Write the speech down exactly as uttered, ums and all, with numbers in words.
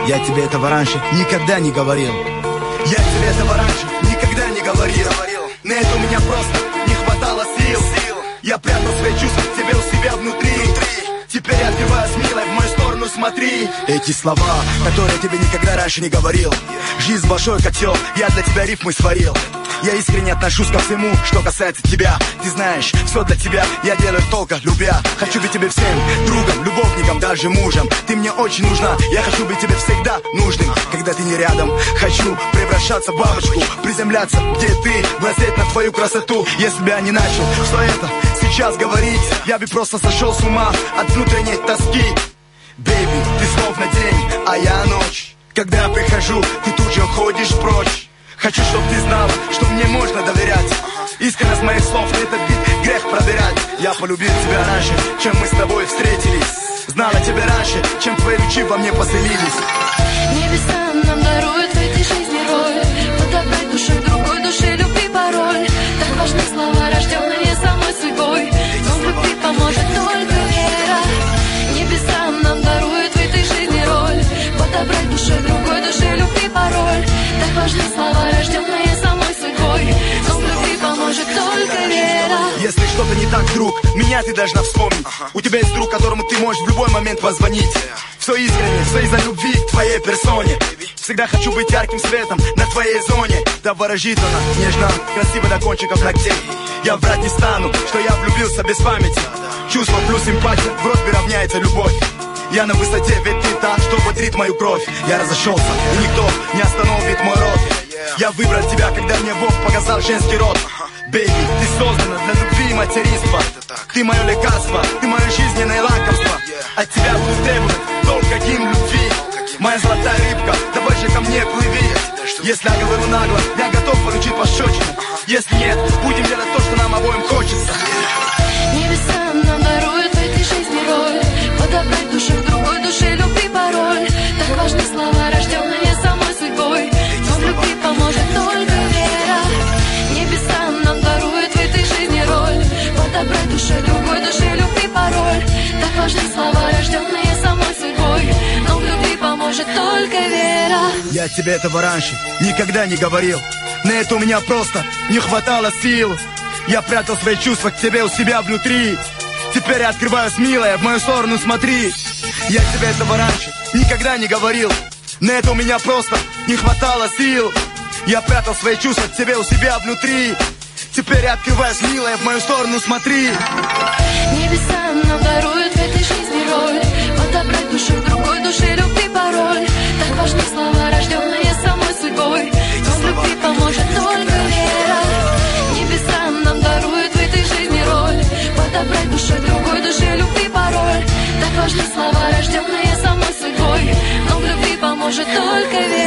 Я тебе этого раньше никогда не говорил. Я тебе этого раньше никогда не говорил. На это у меня просто не хватало сил. Я прятал свои чувства к тебе у себя внутри. Теперь я открываюсь, милая, в мою сторону смотри. Эти слова, которые я тебе никогда раньше не говорил. Жизнь большой котел, я для тебя рифмы сварил. Я искренне отношусь ко всему, что касается тебя. Ты знаешь, все для тебя я делаю только любя. Хочу быть тебе всем, другом, любовником, даже мужем. Ты мне очень нужна, я хочу быть тебе всегда нужным. Когда ты не рядом, хочу превращаться в бабочку, приземляться, где ты, глазеть на твою красоту. Если бы я не начал все это сейчас говорить, я бы просто сошел с ума от внутренней тоски. Бэйби, ты словно день, а я ночь. Когда я прихожу, ты тут же уходишь прочь. Хочу, чтоб ты знала, что мне можно доверять. Искренность моих слов, на этот бит грех проверять. Я полюбил тебя раньше, чем мы с тобой встретились. Знала тебя раньше, чем твои лучи во мне поселились. Небеса нам даруют в этой жизни роль. Подобрать душу другой душе любви пароль. Так важны слова, рожденные самой судьбой. Но в любви поможет только вера. Небеса нам даруют в этой жизни роль. Подобрать душу другой душе любви пароль. Так важны слова, рожденные самой судьбой. Но в любви поможет только вера. Если что-то не так, друг, меня ты должна вспомнить. У тебя есть друг, которому ты можешь в любой момент позвонить. Все искренне, все из-за любви к твоей персоне. Всегда хочу быть ярким светом на твоей зоне. Да ворожит она, нежно, красиво до кончиков ногтей. Я врать не стану, что я влюбился без памяти. Чувство плюс симпатия, в розбе равняется любовь. Я на высоте, ведь ты та, что бодрит мою кровь. Я разошелся, и никто не остановит мой род. Я выбрал тебя, когда мне Бог показал женский род. Бэйби, ты создана для любви и материнства. Ты мое лекарство, ты мое жизненное лакомство. От тебя буду требовать только гимн любви. Моя золотая рыбка, давай же ко мне плыви. Если я говорю нагло, я готов получить пощечину. Если нет, будем делать то, что нам обоим хочется. Небеса нам даруют в этой жизни роль. Подобрать душу в другой душе любви пароль. Так важны слова, рожденные самой судьбой. Но в любви поможет только вера. Небеса нам даруют в этой жизни роль. Подобрать душу в другой душе любви пароль. Так важны слова, рожденные самой судьбой. Но в любви поможет только вера. Я тебе этого раньше никогда не говорил. На это у меня просто не хватало сил. Я прятал свои чувства к тебе у себя внутри. Теперь я открываюсь, милая, в мою сторону смотри. Я тебе этого раньше никогда не говорил. На это у меня просто не хватало сил. Я прятал свои чувства к тебе у себя внутри. Теперь я открываюсь, милая, в мою сторону смотри. Небеса нам даруют в этой жизни роль. Подобрать душу в другой душе любви пароль. Так важны слова, рожденные самой судьбой. Но в любви поможет только вера. Небеса нам даруют в этой жизни роль. Подобрать душу в другой душе любви пароль. Так важны слова, рожденные самой судьбой. Но в любви поможет только вера.